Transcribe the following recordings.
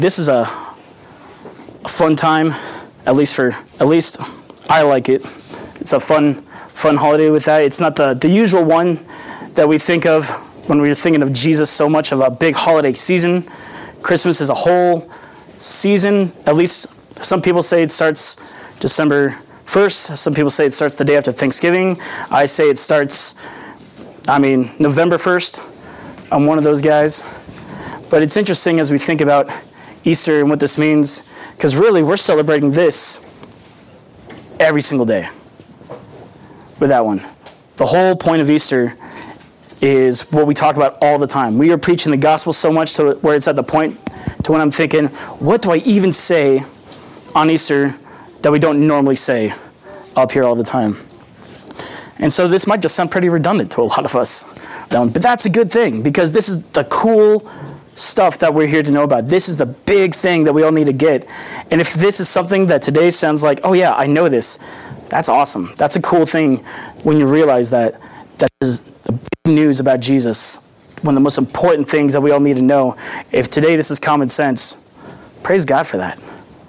This is a fun time, at least I like it. It's a fun holiday with that. It's not the usual one that we think of when we're thinking of Jesus so much of a big holiday season. Christmas is a whole season. At least some people say it starts December 1st. Some people say it starts the day after Thanksgiving. I say it starts, November 1st. I'm one of those guys. But it's interesting as we think about Easter and what this means, because really we're celebrating this every single day with that one. The whole point of Easter is what we talk about all the time. We are preaching the gospel so much to where it's at the point to when I'm thinking, what do I even say on Easter that we don't normally say up here all the time? And so this might just sound pretty redundant to a lot of us. But that's a good thing, because this is the cool stuff that we're here to know about. This is the big thing that we all need to get. And if this is something that today sounds like, oh yeah, I know this, that's awesome. That's a cool thing when you realize that is the big news about Jesus. One of the most important things that we all need to know. If today this is common sense, praise God for that.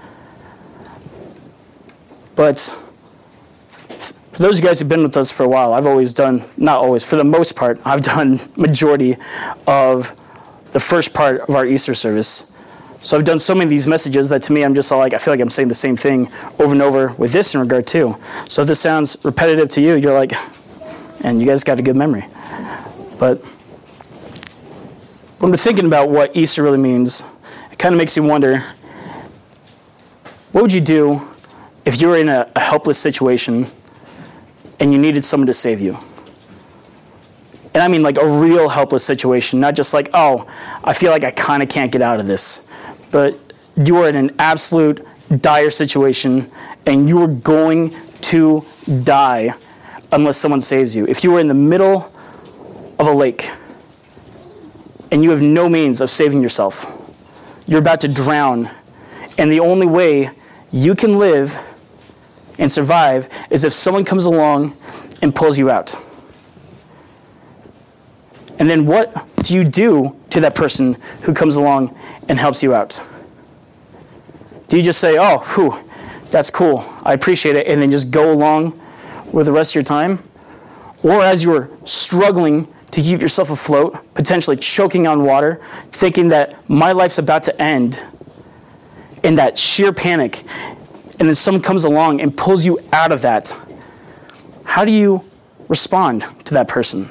But for those of you guys who've been with us for a while, I've always done, not always, for the most part, I've done majority of the first part of our Easter service. So I've done so many of these messages that to me I'm just all like, I feel like I'm saying the same thing over and over with this in regard too. So if this sounds repetitive to you, you're like, and you guys got a good memory. But when we're thinking about what Easter really means, it kind of makes you wonder, what would you do if you were in a helpless situation and you needed someone to save you? And I mean like a real helpless situation, not just like, oh, I feel like I kind of can't get out of this. But you are in an absolute dire situation and you are going to die unless someone saves you. If you were in the middle of a lake and you have no means of saving yourself, you're about to drown, and the only way you can live and survive is if someone comes along and pulls you out. And then what do you do to that person who comes along and helps you out? Do you just say, oh, whew, that's cool, I appreciate it, and then just go along with the rest of your time? Or as you're struggling to keep yourself afloat, potentially choking on water, thinking that my life's about to end, in that sheer panic, and then someone comes along and pulls you out of that, how do you respond to that person?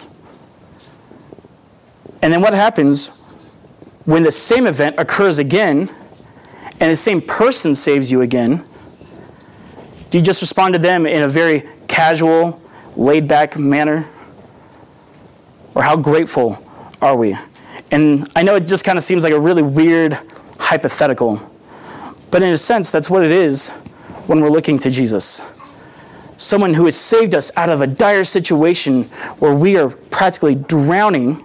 And then what happens when the same event occurs again and the same person saves you again? Do you just respond to them in a very casual, laid-back manner? Or how grateful are we? And I know it just kind of seems like a really weird hypothetical, but in a sense, that's what it is when we're looking to Jesus. Someone who has saved us out of a dire situation where we are practically drowning.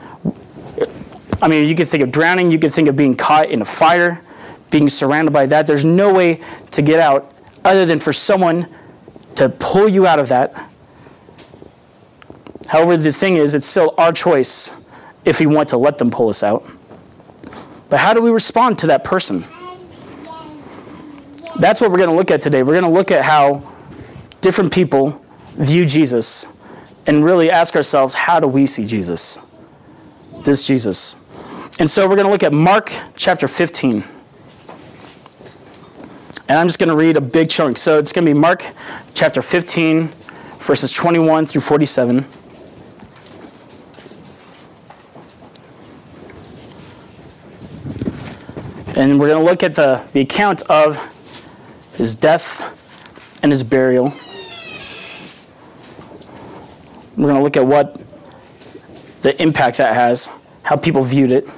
I mean, you could think of drowning, you could think of being caught in a fire, being surrounded by that. There's no way to get out other than for someone to pull you out of that. However, the thing is, it's still our choice if we want to let them pull us out. But how do we respond to that person? That's what we're going to look at today. We're going to look at how different people view Jesus and really ask ourselves, how do we see Jesus? This Jesus. And so we're going to look at Mark chapter 15. And I'm just going to read a big chunk. So it's going to be Mark chapter 15, verses 21 through 47. And we're going to look at the account of his death and his burial. We're going to look at what the impact that has, how people viewed it.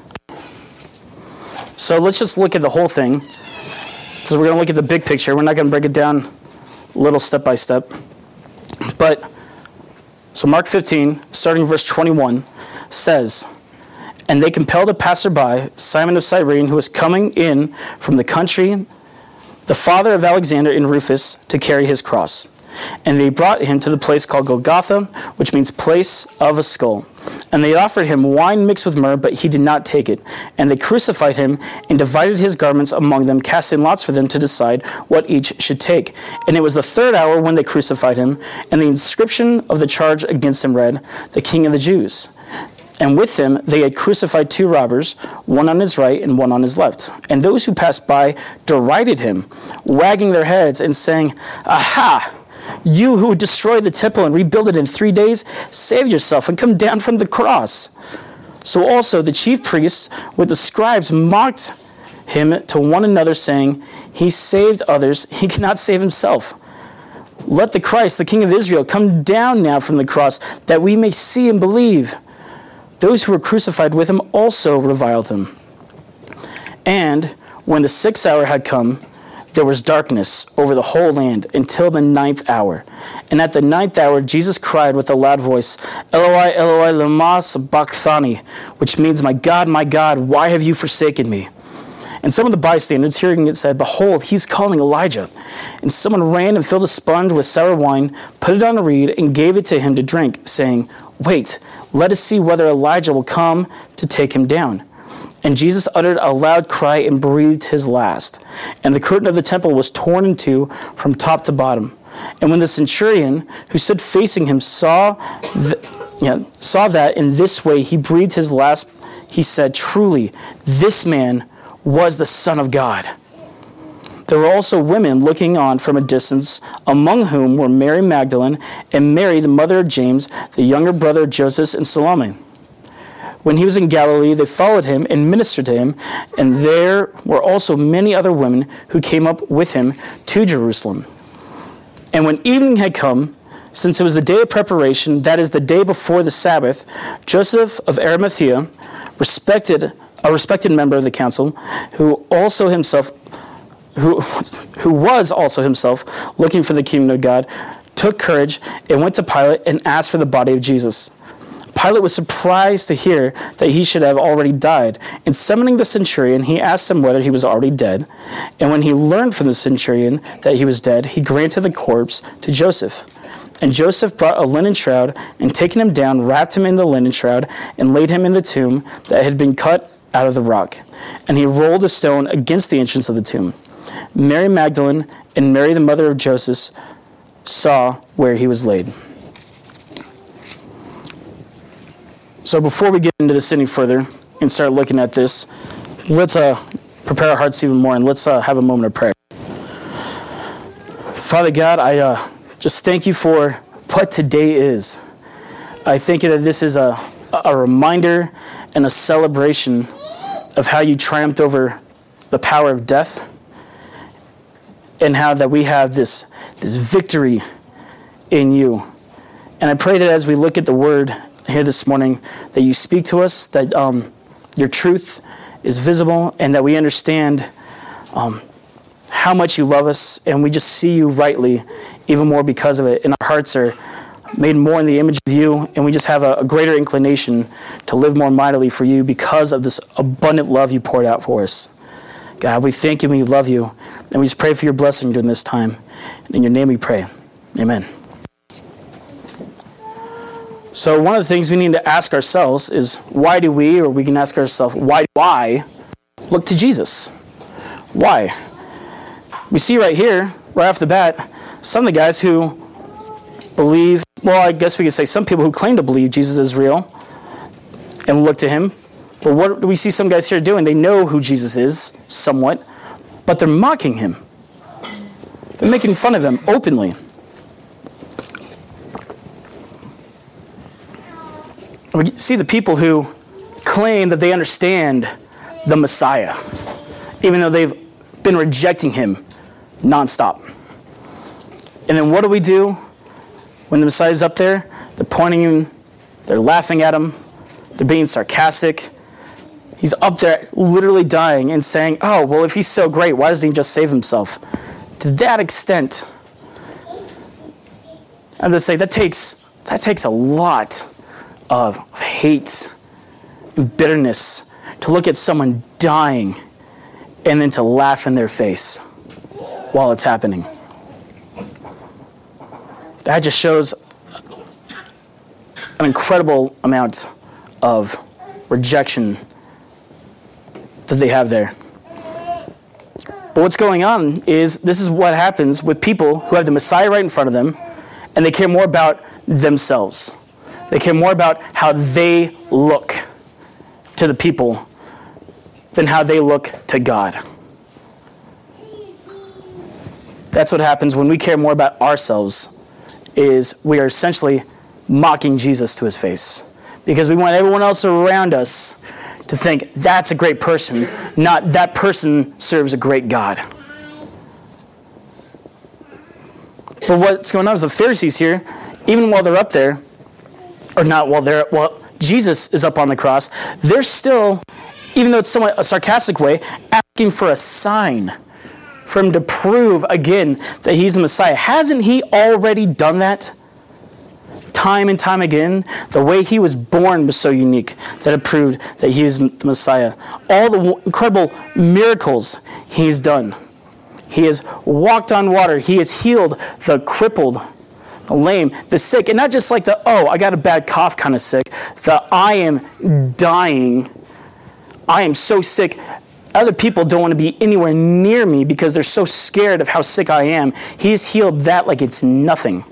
So let's just look at the whole thing, because we're going to look at the big picture. We're not going to break it down little step by step. But, so Mark 15, starting verse 21, says, "And they compelled a passerby, Simon of Cyrene, who was coming in from the country, the father of Alexander and Rufus, to carry his cross. And they brought him to the place called Golgotha, which means place of a skull. And they offered him wine mixed with myrrh, but he did not take it. And they crucified him and divided his garments among them, casting lots for them to decide what each should take. And it was the third hour when they crucified him, and the inscription of the charge against him read, "The King of the Jews." And with him they had crucified two robbers, one on his right and one on his left. And those who passed by derided him, wagging their heads and saying, "Aha! You who would destroy the temple and rebuild it in 3 days, save yourself and come down from the cross." So also the chief priests with the scribes mocked him to one another, saying, "He saved others, he cannot save himself. Let the Christ, the King of Israel, come down now from the cross, that we may see and believe." Those who were crucified with him also reviled him. And when the 6th hour had come, there was darkness over the whole land until the 9th hour. And at the 9th hour, Jesus cried with a loud voice, "Eloi, Eloi, lama sabachthani," which means, my God, why have you forsaken me?" And some of the bystanders, hearing it, said, "Behold, he's calling Elijah." And someone ran and filled a sponge with sour wine, put it on a reed, and gave it to him to drink, saying, "Wait, let us see whether Elijah will come to take him down." And Jesus uttered a loud cry and breathed his last. And the curtain of the temple was torn in two from top to bottom. And when the centurion who stood facing him saw that in this way he breathed his last, he said, "Truly, this man was the Son of God." There were also women looking on from a distance, among whom were Mary Magdalene and Mary, the mother of James, the younger brother of Joseph, and Salome. When he was in Galilee, they followed him and ministered to him, and there were also many other women who came up with him to Jerusalem. And when evening had come, since it was the day of preparation, that is, the day before the Sabbath, Joseph of Arimathea, a respected member of the council, who was also himself looking for the kingdom of God, took courage and went to Pilate and asked for the body of Jesus. Pilate was surprised to hear that he should have already died, and summoning the centurion, he asked him whether he was already dead. And when he learned from the centurion that he was dead, he granted the corpse to Joseph. And Joseph brought a linen shroud, and taking him down, wrapped him in the linen shroud, and laid him in the tomb that had been cut out of the rock. And he rolled a stone against the entrance of the tomb. Mary Magdalene and Mary, the mother of Joseph, saw where he was laid. So before we get into this any further and start looking at this, let's prepare our hearts even more, and let's have a moment of prayer. Father God, I just thank you for what today is. I thank you that this is a reminder and a celebration of how you triumphed over the power of death, and how that we have this victory in you. And I pray that as we look at the word here this morning, that you speak to us, that your truth is visible, and that we understand how much you love us, and we just see you rightly even more because of it. And our hearts are made more in the image of you, and we just have a greater inclination to live more mightily for you because of this abundant love you poured out for us. God, we thank you and we love you, and we just pray for your blessing during this time. In your name we pray. Amen. So one of the things we need to ask ourselves is, why do we, or we can ask ourselves, why do I look to Jesus? Why? We see right here, right off the bat, some of the guys who believe, well, I guess we could say some people who claim to believe Jesus is real and look to him. But what do we see some guys here doing? They know who Jesus is, somewhat, but they're mocking him. They're making fun of him openly. We see the people who claim that they understand the Messiah, even though they've been rejecting him nonstop. And then what do? When the Messiah's up there, they're pointing him, they're laughing at him, they're being sarcastic. He's up there literally dying and saying, oh, well, if he's so great, why doesn't he just save himself? To that extent, I'm going to say that takes a lot of hate and bitterness to look at someone dying and then to laugh in their face while it's happening. that just shows an incredible amount of rejection that they have there. But what's going on is this is what happens with people who have the Messiah right in front of them, and they care more about themselves. They care more about how they look to the people than how they look to God. That's what happens when we care more about ourselves, is we are essentially mocking Jesus to his face. Because we want everyone else around us to think that's a great person, not that person serves a great God. But what's going on is the Pharisees here, even while they're up there, or not while Jesus is up on the cross, they're still, even though it's somewhat a sarcastic way, asking for a sign for him to prove again that he's the Messiah. Hasn't he already done that? Time and time again, the way he was born was so unique that it proved that he is the Messiah. All the incredible miracles he's done. He has walked on water. He has healed the crippled, the lame, the sick. And not just like the, oh, I got a bad cough kind of sick. The I am dying. I am so sick. Other people don't want to be anywhere near me because they're so scared of how sick I am. He has healed that like it's nothing.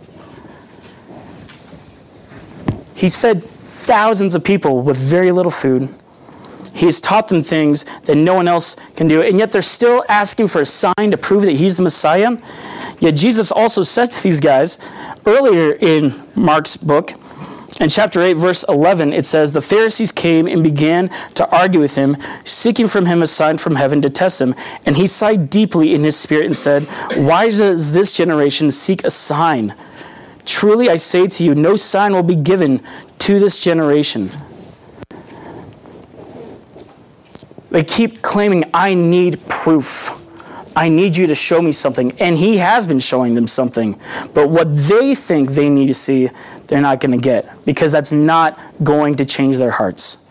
He's fed thousands of people with very little food. He has taught them things that no one else can do. And yet they're still asking for a sign to prove that he's the Messiah. Yet Jesus also said to these guys, earlier in Mark's book, in chapter 8, verse 11, it says, the Pharisees came and began to argue with him, seeking from him a sign from heaven to test him. And he sighed deeply in his spirit and said, why does this generation seek a sign? Truly I say to you, no sign will be given to this generation. They keep claiming, I need proof. I need you to show me something. And he has been showing them something. But what they think they need to see, they're not going to get. Because that's not going to change their hearts.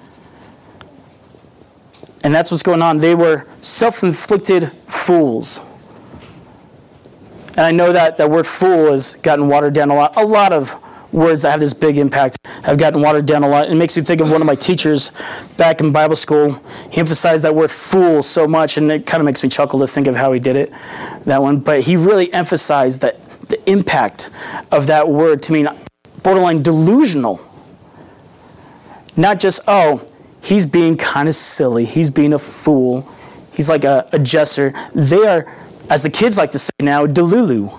And that's what's going on. They were self-inflicted fools. And I know that that word fool has gotten watered down a lot. A lot of words that have this big impact have gotten watered down a lot. It makes me think of one of my teachers back in Bible school. He emphasized that word fool so much, and it kind of makes me chuckle to think of how he did it, that one. But he really emphasized that the impact of that word to mean borderline delusional. Not just, oh, he's being kind of silly. He's being a fool. He's like a jester. They are, as the kids like to say now, delulu.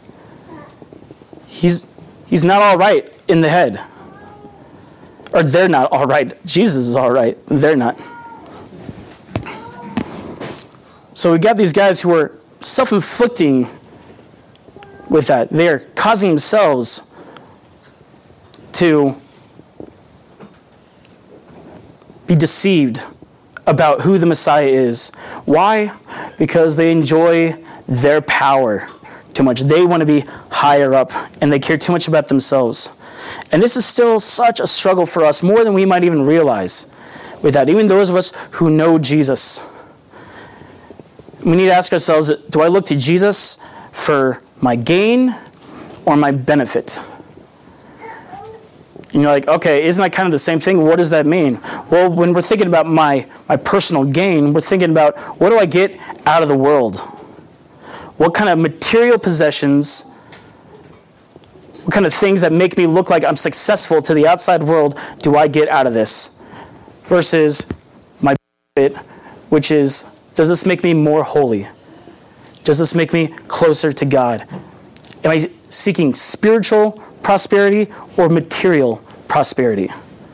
He's not all right in the head. Or they're not all right. Jesus is all right. They're not. So we got these guys who are self-inflicting with that. They are causing themselves to be deceived about who the Messiah is. Why? Because they enjoy their power too much. They want to be higher up, and they care too much about themselves. And this is still such a struggle for us, more than we might even realize with that. Even those of us who know Jesus. We need to ask ourselves, do I look to Jesus for my gain or my benefit? And you're like, okay, isn't that kind of the same thing? What does that mean? Well, when we're thinking about my personal gain, we're thinking about, what do I get out of the world? What kind of material possessions, what kind of things that make me look like I'm successful to the outside world do I get out of this? Versus my benefit, which is, does this make me more holy? Does this make me closer to God? Am I seeking spiritual prosperity or material prosperity?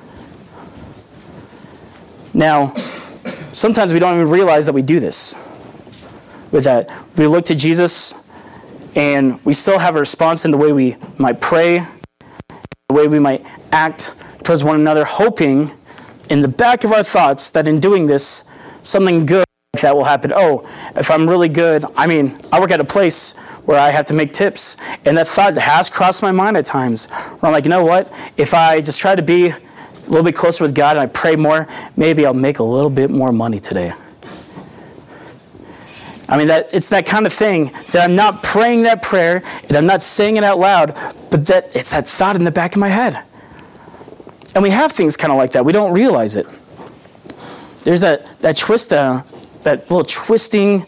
Now, sometimes we don't even realize that we do this. With that, we look to Jesus, and we still have a response in the way we might pray, the way we might act towards one another, hoping in the back of our thoughts that in doing this, something good like that will happen. Oh, if I'm really good, I work at a place where I have to make tips, and that thought has crossed my mind at times, where I'm like, you know what, if I just try to be a little bit closer with God and I pray more, maybe I'll make a little bit more money today. I mean, it's that kind of thing that I'm not praying that prayer and I'm not saying it out loud, but that it's that thought in the back of my head. And we have things kind of like that. We don't realize it. There's that twist, that little twisting,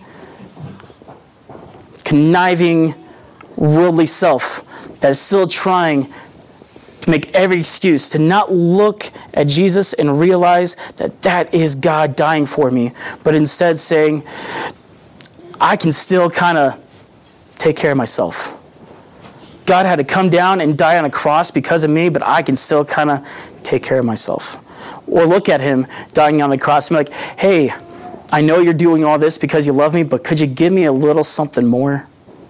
conniving, worldly self that is still trying to make every excuse to not look at Jesus and realize that is God dying for me, but instead saying, I can still kind of take care of myself. God had to come down and die on a cross because of me, but I can still kind of take care of myself. Or look at him dying on the cross and be like, hey, I know you're doing all this because you love me, but could you give me a little something more?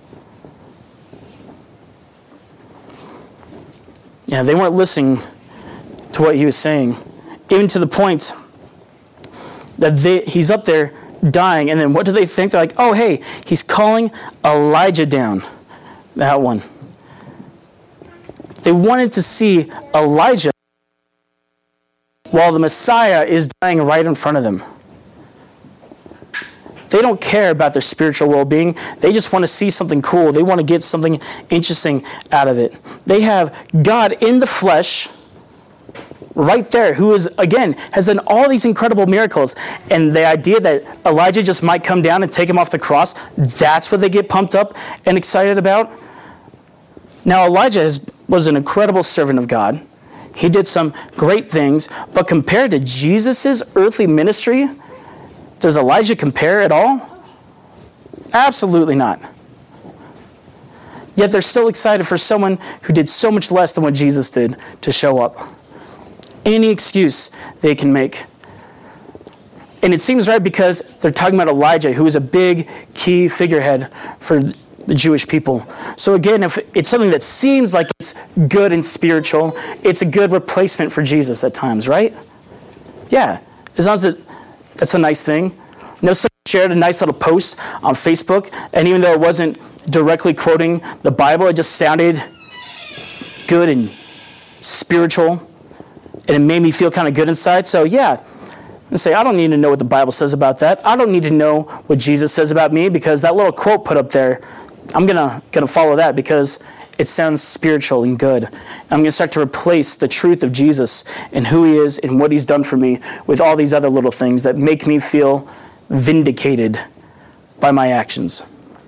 Yeah, they weren't listening to what he was saying, even to the point that he's up there dying, and then what do they think? They're like, oh, hey, he's calling Elijah down. That one. They wanted to see Elijah while the Messiah is dying right in front of them. They don't care about their spiritual well-being. They just want to see something cool. They want to get something interesting out of it. They have God in the flesh right there, who is, again, has done all these incredible miracles. And the idea that Elijah just might come down and take him off the cross, that's what they get pumped up and excited about. Now, Elijah was an incredible servant of God. He did some great things, but compared to Jesus' earthly ministry, does Elijah compare at all? Absolutely not. Yet they're still excited for someone who did so much less than what Jesus did to show up. Any excuse they can make. And it seems right because they're talking about Elijah, who is a big key figurehead for the Jewish people. So again, if it's something that seems like it's good and spiritual, it's a good replacement for Jesus at times, right? Yeah, as long as that's a nice thing. You know, someone shared a nice little post on Facebook, and even though it wasn't directly quoting the Bible, it just sounded good and spiritual, and it made me feel kind of good inside. So yeah, and say, I don't need to know what the Bible says about that. I don't need to know what Jesus says about me, because that little quote put up there, I'm gonna follow that because it sounds spiritual and good. I'm gonna start to replace the truth of Jesus and who he is and what he's done for me with all these other little things that make me feel vindicated by my actions.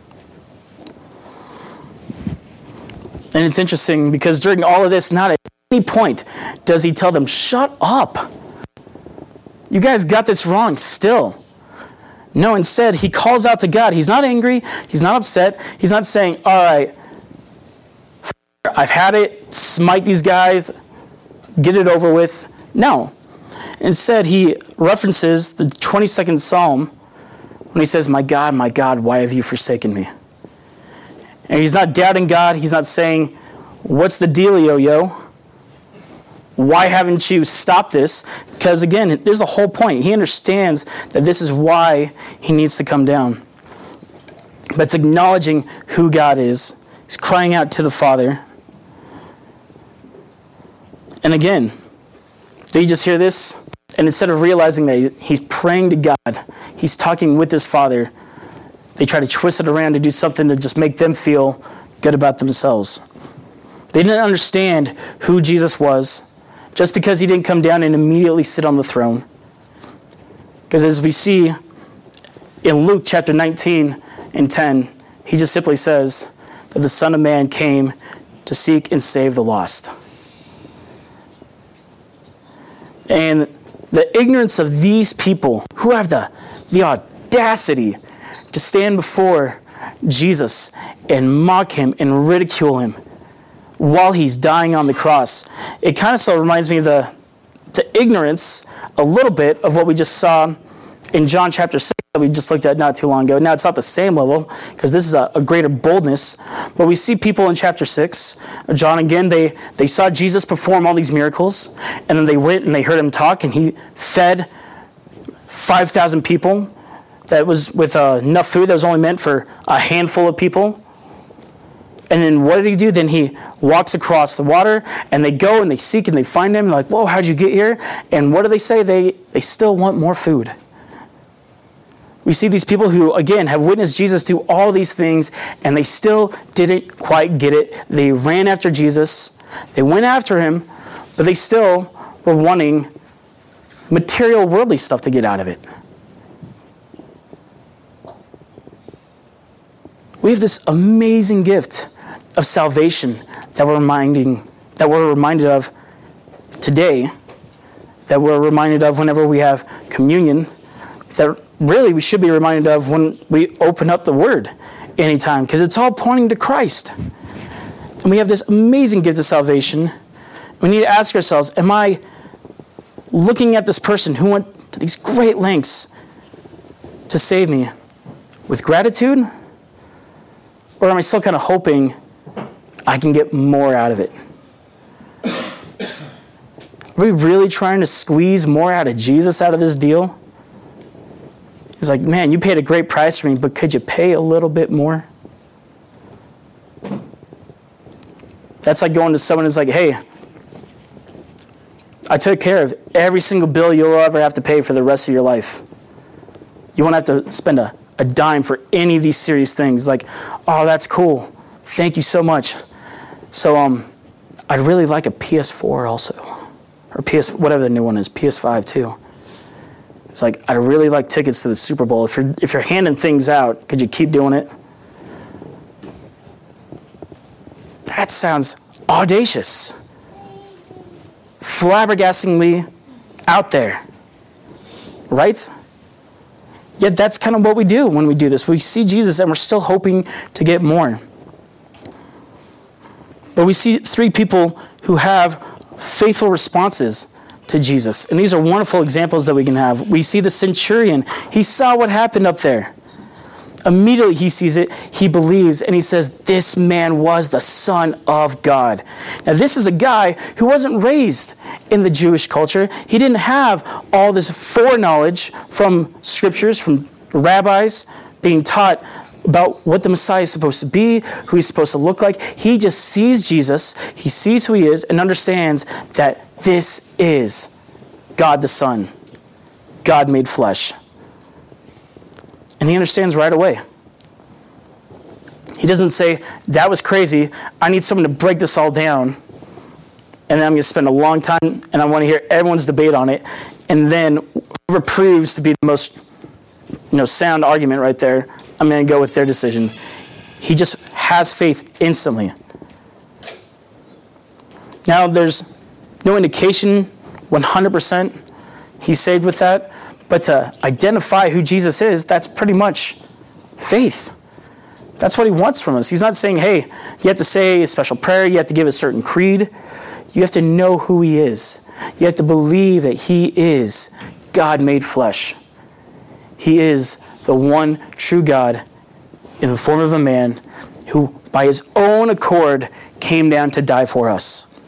And it's interesting because during all of this, not at any point does he tell them, shut up. You guys got this wrong still. No, instead, he calls out to God. He's not angry. He's not upset. He's not saying, all right, I've had it. Smite these guys. Get it over with. No. Instead, he references the 22nd Psalm when he says, my God, why have you forsaken me? And he's not doubting God. He's not saying, what's the dealio, yo? Why haven't you stopped this? Because again, there's the whole point. He understands that this is why he needs to come down. But it's acknowledging who God is. He's crying out to the Father. And again, do you just hear this? And instead of realizing that he's praying to God, he's talking with his Father, they try to twist it around to do something to just make them feel good about themselves. They didn't understand who Jesus was, just because he didn't come down and immediately sit on the throne. Because as we see in Luke chapter 19 and 10, he just simply says that the Son of Man came to seek and save the lost. And the ignorance of these people who have the audacity to stand before Jesus and mock him and ridicule him while he's dying on the cross. It kind of still reminds me of the ignorance a little bit of what we just saw in John chapter 6 that we just looked at not too long ago. Now, it's not the same level because this is a greater boldness, but we see people in chapter 6, John again, they saw Jesus perform all these miracles, and then they went and they heard him talk, and he fed 5,000 people. That was with enough food that was only meant for a handful of people. And then what did he do? Then he walks across the water, and they go and they seek and they find him. They're like, whoa, how'd you get here? And what do they say? They still want more food. We see these people who, again, have witnessed Jesus do all these things, and they still didn't quite get it. They ran after Jesus. They went after him, but they still were wanting material, worldly stuff to get out of it. We have this amazing gift of salvation that we're reminded of today, that we're reminded of whenever we have communion, that really we should be reminded of when we open up the Word anytime, because it's all pointing to Christ. And we have this amazing gift of salvation. We need to ask ourselves, am I looking at this person who went to these great lengths to save me with gratitude? Or am I still kind of hoping I can get more out of it? Are we really trying to squeeze more out of Jesus out of this deal? He's like, man, you paid a great price for me, but could you pay a little bit more? That's like going to someone who's like, hey, I took care of every single bill you'll ever have to pay for the rest of your life. You won't have to spend a dime for any of these serious things. Like, oh, that's cool. Thank you so much. So I'd really like a PS4 also. Or whatever the new one is, PS5 too. It's like, I'd really like tickets to the Super Bowl. If you're handing things out, could you keep doing it? That sounds audacious. Flabbergastingly out there. Right? Yet that's kind of what we do when we do this. We see Jesus and we're still hoping to get more. But we see three people who have faithful responses to Jesus. And these are wonderful examples that we can have. We see the centurion. He saw what happened up there. Immediately he sees it, he believes, and he says, this man was the Son of God. Now this is a guy who wasn't raised in the Jewish culture. He didn't have all this foreknowledge from scriptures, from rabbis, being taught about what the Messiah is supposed to be, who he's supposed to look like. He just sees Jesus, he sees who he is, and understands that this is God the Son, God made flesh. And he understands right away. He doesn't say, that was crazy, I need someone to break this all down, and then I'm going to spend a long time, and I want to hear everyone's debate on it, and then whoever proves to be the most sound argument right there, I'm going to go with their decision. He just has faith instantly. Now, there's no indication 100% he's saved with that, but to identify who Jesus is, that's pretty much faith. That's what he wants from us. He's not saying, hey, you have to say a special prayer, you have to give a certain creed. You have to know who he is. You have to believe that he is God made flesh. He is the one true God in the form of a man who, by his own accord, came down to die for us.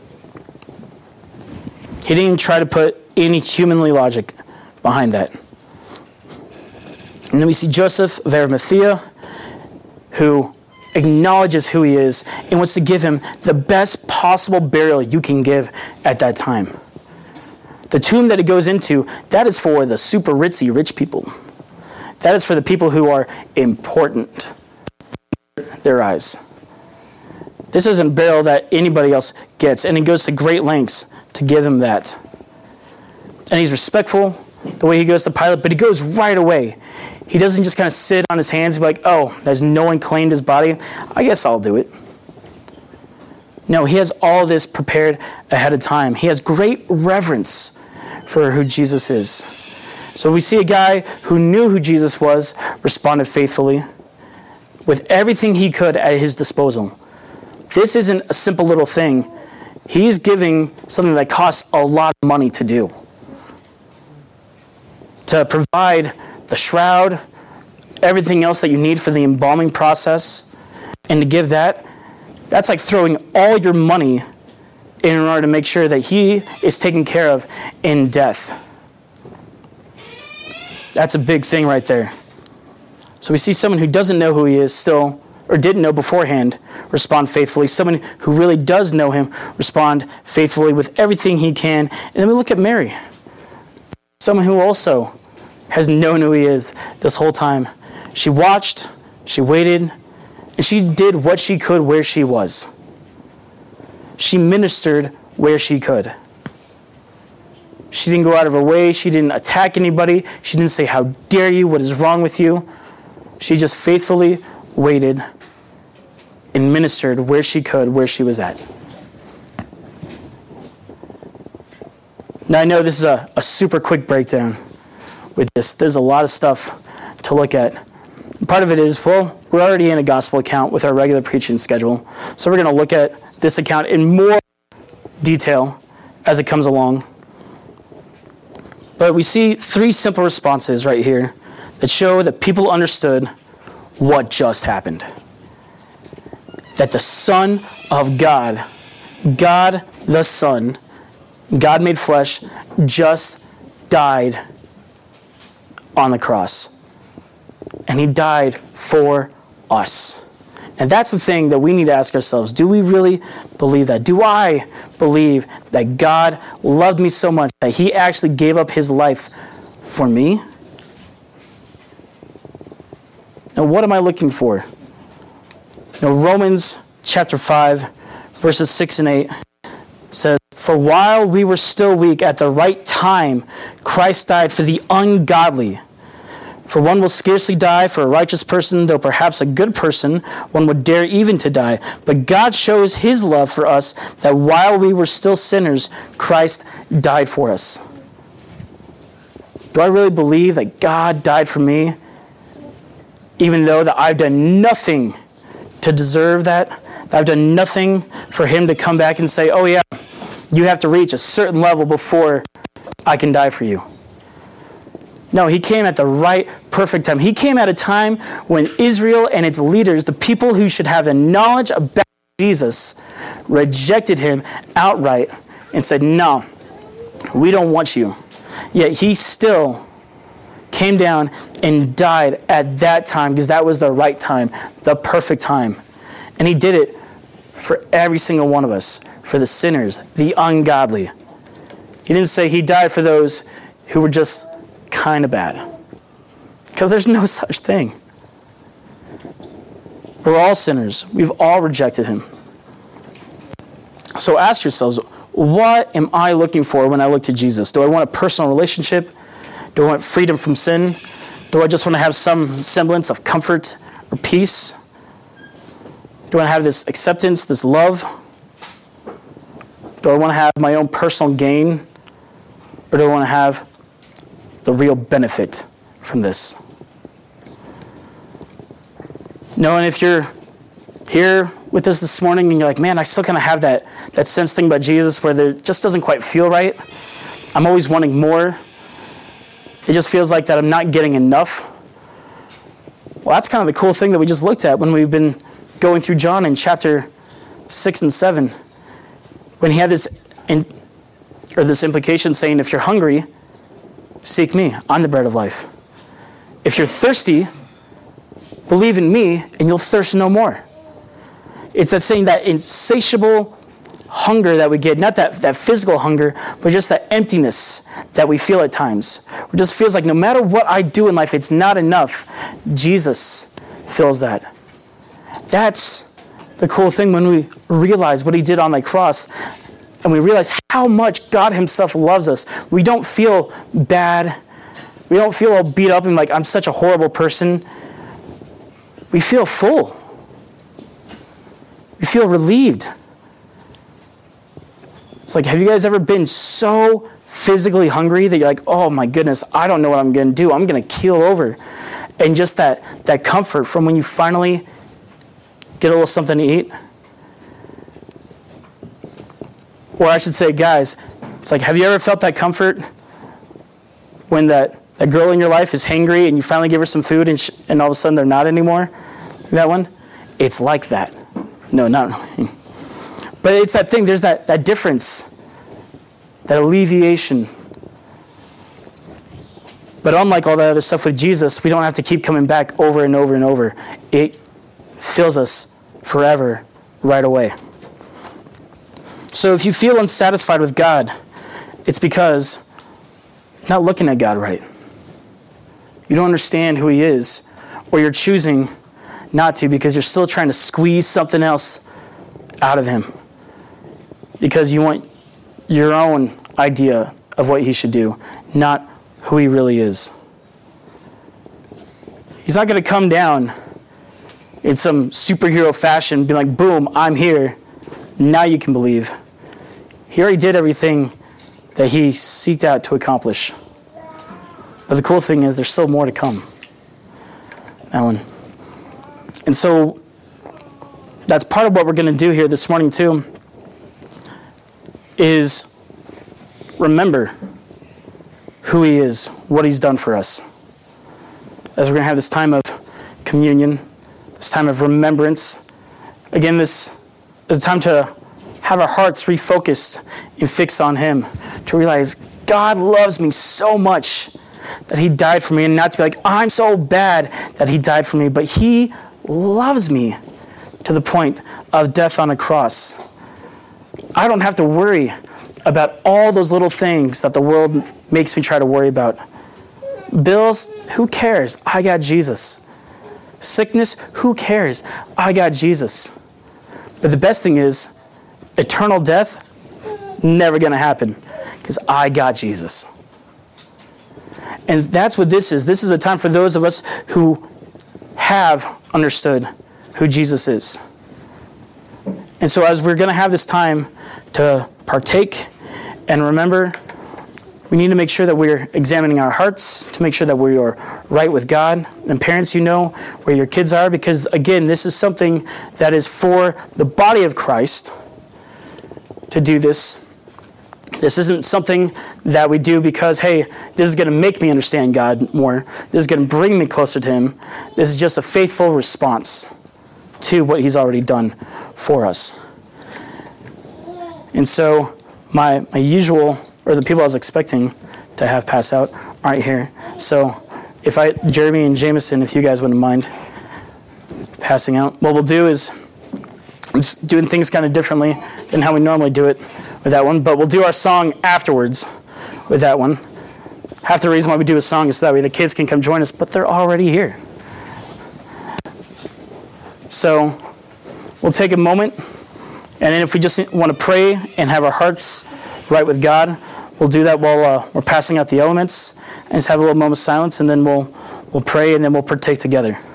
He didn't even try to put any humanly logic behind that. And then we see Joseph of Arimathea, who acknowledges who he is and wants to give him the best possible burial you can give at that time. The tomb that it goes into, that is for the super ritzy rich people. That is for the people who are important in their eyes. This isn't a burial that anybody else gets, and he goes to great lengths to give him that. And he's respectful the way he goes to Pilate, but he goes right away. He doesn't just kind of sit on his hands and be like, oh, there's no one claimed his body, I guess I'll do it. No, he has all this prepared ahead of time. He has great reverence for who Jesus is. So we see a guy who knew who Jesus was, responded faithfully with everything he could at his disposal. This isn't a simple little thing. He's giving something that costs a lot of money to do. To provide the shroud, everything else that you need for the embalming process, and to give that, that's like throwing all your money in order to make sure that he is taken care of in death. That's a big thing right there. So we see someone who doesn't know who he is still, or didn't know beforehand, respond faithfully. Someone who really does know him, respond faithfully with everything he can. And then we look at Mary. Someone who also has known who he is this whole time. She watched, she waited, and she did what she could where she was. She ministered where she could. She didn't go out of her way. She didn't attack anybody. She didn't say, "How dare you? What is wrong with you?" She just faithfully waited and ministered where she could, where she was at. Now, I know this is a super quick breakdown with this. There's a lot of stuff to look at. Part of it is, well, we're already in a gospel account with our regular preaching schedule. So we're going to look at this account in more detail as it comes along. But we see 3 simple responses right here that show that people understood what just happened. That the Son of God, God the Son, God made flesh, just died on the cross. And he died for us. And that's the thing that we need to ask ourselves. Do we really believe that? Do I believe that God loved me so much that he actually gave up his life for me? Now, what am I looking for? Now, Romans chapter 5, verses 6 and 8 says, "For while we were still weak, at the right time, Christ died for the ungodly. For one will scarcely die for a righteous person, though perhaps a good person one would dare even to die. But God shows his love for us, that while we were still sinners, Christ died for us." Do I really believe that God died for me, even though that I've done nothing to deserve that I've done nothing for him to come back and say, "Oh yeah, you have to reach a certain level before I can die for you"? No, he came at the right, perfect time. He came at a time when Israel and its leaders, the people who should have the knowledge about Jesus, rejected him outright and said, "No, we don't want you." Yet he still came down and died at that time because that was the right time, the perfect time. And he did it for every single one of us, for the sinners, the ungodly. He didn't say he died for those who were just kind of bad, because there's no such thing. We're all sinners. We've all rejected him. So ask yourselves, what am I looking for when I look to Jesus? Do I want a personal relationship? Do I want freedom from sin? Do I just want to have some semblance of comfort or peace? Do I want to have this acceptance, this love? Do I want to have my own personal gain? Or do I want to have the real benefit from this? Knowing if you're here with us this morning and you're like, "Man, I still kind of have that sense thing about Jesus where it just doesn't quite feel right. I'm always wanting more. It just feels like that I'm not getting enough." Well, that's kind of the cool thing that we just looked at when we've been going through John in chapter 6 and 7. When he had this implication saying, if you're hungry, seek me. I'm the bread of life. If you're thirsty, believe in me and you'll thirst no more. It's that saying, that insatiable hunger that we get, not that physical hunger, but just that emptiness that we feel at times. It just feels like no matter what I do in life, it's not enough. Jesus fills that. That's the cool thing when we realize what he did on the cross, and we realize how much God himself loves us. We don't feel bad. We don't feel all beat up and like, I'm such a horrible person. We feel full. We feel relieved. It's like, have you guys ever been so physically hungry that you're like, "Oh my goodness, I don't know what I'm going to do. I'm going to keel over." And just that comfort from when you finally get a little something to eat. Or I should say, guys, it's like, have you ever felt that comfort when that girl in your life is hangry and you finally give her some food and all of a sudden they're not anymore? That one? It's like that. No, not really. But it's that thing, there's that difference, that alleviation. But unlike all that other stuff with Jesus, we don't have to keep coming back over and over and over. It fills us forever, right away. So if you feel unsatisfied with God, it's because you're not looking at God right. You don't understand who he is, or you're choosing not to because you're still trying to squeeze something else out of him because you want your own idea of what he should do, not who he really is. He's not going to come down in some superhero fashion, be like, boom, I'm here. Now you can believe. He already did everything that he seeked out to accomplish. But the cool thing is there's still more to come. Alan. And so that's part of what we're going to do here this morning too, is remember who he is, what he's done for us. As we're going to have this time of communion, this time of remembrance. Again, this is a time to have our hearts refocused and fixed on him, to realize God loves me so much that he died for me, and not to be like, I'm so bad that he died for me, but he loves me to the point of death on a cross. I don't have to worry about all those little things that the world makes me try to worry about. Bills, who cares? I got Jesus. Sickness, who cares? I got Jesus. But the best thing is, eternal death, never going to happen because I got Jesus. And that's what this is. This is a time for those of us who have understood who Jesus is. And so as we're going to have this time to partake and remember, we need to make sure that we're examining our hearts to make sure that we are right with God. And parents, you know where your kids are, because again, this is something that is for the body of Christ to do this. This isn't something that we do because, hey, this is going to make me understand God more. This is going to bring me closer to him. This is just a faithful response to what he's already done for us. And so my usual, or the people I was expecting to have pass out, aren't here. So if Jeremy and Jameson, if you guys wouldn't mind passing out, what we'll do is, I'm just doing things kind of differently than how we normally do it with that one, but we'll do our song afterwards with that one. Half the reason why we do a song is so that way the kids can come join us, but they're already here. So we'll take a moment, and then if we just want to pray and have our hearts right with God, we'll do that while we're passing out the elements, and just have a little moment of silence, and then we'll pray, and then we'll partake together.